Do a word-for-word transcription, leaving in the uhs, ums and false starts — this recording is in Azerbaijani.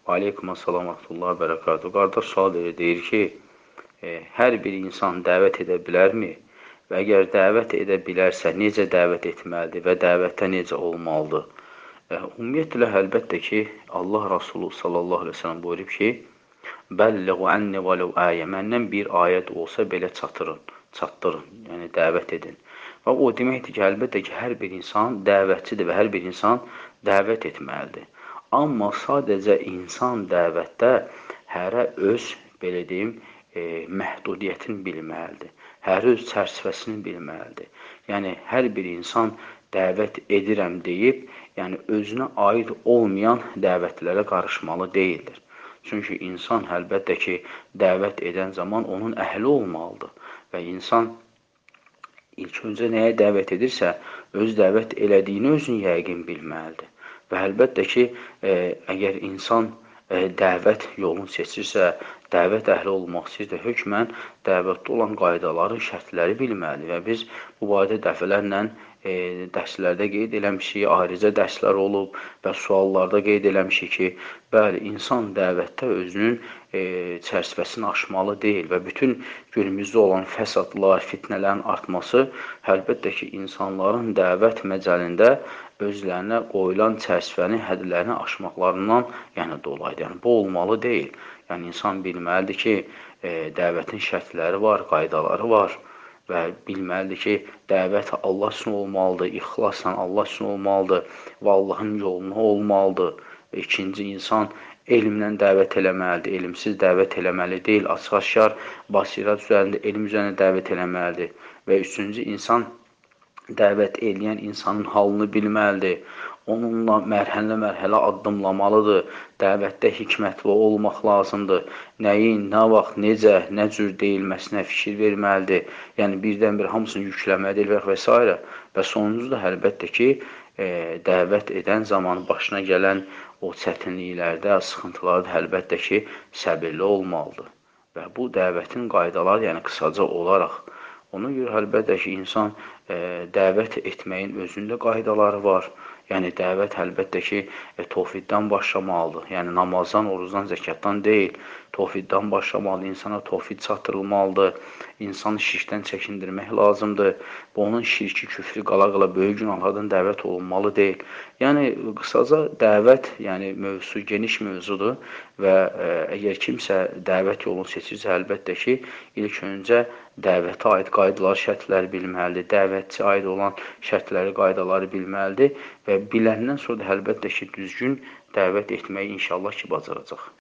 Aleykum assalam, rahmetullah, bərəkatuhu. Qardaş sual verir, deyir ki, e, hər bir insan dəvət edə bilərmi? Və əgər dəvət edə bilərsə, necə dəvət etməlidir və dəvətdə necə olmalıdır? E, ümumiyyətlə, əlbəttə ki, Allah Rasulü sallallahu aleyhi ve sellem buyurub ki, Bəlliğu ənni vələv əyə, məndən bir ayət olsa belə çatırın, çatdırın, yəni dəvət edin. Və o deməkdir ki, əlbəttə ki, hər bir insan dəvətçidir və hər bir insan dəvət etməlidir. Amma sadəcə insan dəvətdə hərə öz, belə deyim, e, məhdudiyyətini bilməlidir. Hərə öz çərçivəsini bilməlidir. Yəni, hər bir insan dəvət edirəm deyib, yəni özünə aid olmayan dəvətlərə qarışmalı deyildir. Çünki insan əlbəttə ki, dəvət edən zaman onun əhli olmalıdır. Və insan ilk öncə nəyə dəvət edirsə, öz dəvət elədiyini özün yəqin bilməlidir. Və əlbəttə ki, e, əgər insan e, dəvət yolunu seçirsə, dəvət əhli olmaq istəyirsə, hökmən dəvətdə olan qaydaları, şərtləri bilməlidir. Və biz bu barədə dəfələrlə e, dərslərdə qeyd eləmişik, ayrıca dərslər olub və suallarda qeyd eləmişik ki, bəli, insan dəvətdə özünün e, çərçivəsini aşmalı deyil və bütün günümüzdə olan fəsadlar, fitnələrin artması əlbəttə ki, insanların dəvət məcəlində özlərinə qoyulan çərçivəni, hədlərini aşmaqlarından yəni dolayıdır. Yəni, bu olmalı deyil. Yəni, insan bilməlidir ki, e, dəvətin şərtləri var, qaydaları var və bilməlidir ki, dəvət Allah üçün olmalıdır, ixlasla Allah üçün olmalıdır və Allahın yoluna olmalıdır. Və ikinci, insan elmlə dəvət eləməlidir, elmsiz dəvət eləməli deyil, açıq-aşkar basirat üzərində, elm üzərində dəvət eləməlidir. Və üçüncü, insan dəvət eləyən insanın halını bilməlidir, onunla mərhələ-mərhələ addımlamalıdır, dəvətdə hikmətli olmaq lazımdır, nəyin, nə vaxt, necə, nə cür deyilməsinə fikir verməlidir, yəni birdən-bir hamısını yükləməlidir və s. Və sonuncu da əlbəttə ki, e, dəvət edən zaman başına gələn o çətinliklərdə, sıxıntılarda əlbəttə ki, səbirli olmalıdır. Və bu dəvətin qaydaları, yəni qısaca olaraq, ona görə əlbəttə ki, insan e, dəvət etməyin özündə qaydaları var. Yəni, dəvət əlbəttə ki, e, tovhiddən başlamalıdır. Yəni, namazdan, orucdan, zəkatdan deyil, tovhiddən başlamalıdır, insana tovhid çatdırılmalıdır, insanı şirkdən çəkindirmək lazımdır. Bu, onun şirki, küfrü, qala-qala böyük günahlardan dəvət olunmalı deyil. Yəni, qısaca dəvət, yəni mövzusu geniş mövzudur və e, əgər kimsə dəvət yolunu seçirsə, əlbəttə ki, ilk öncə dəvətə aid qaydaları, şərtləri bilməlidir, dəvətçi aid olan şərtləri, qaydaları bilməlidir və biləndən sonra da əlbəttə ki, düzgün dəvət etməyi inşallah ki, bacaracaq.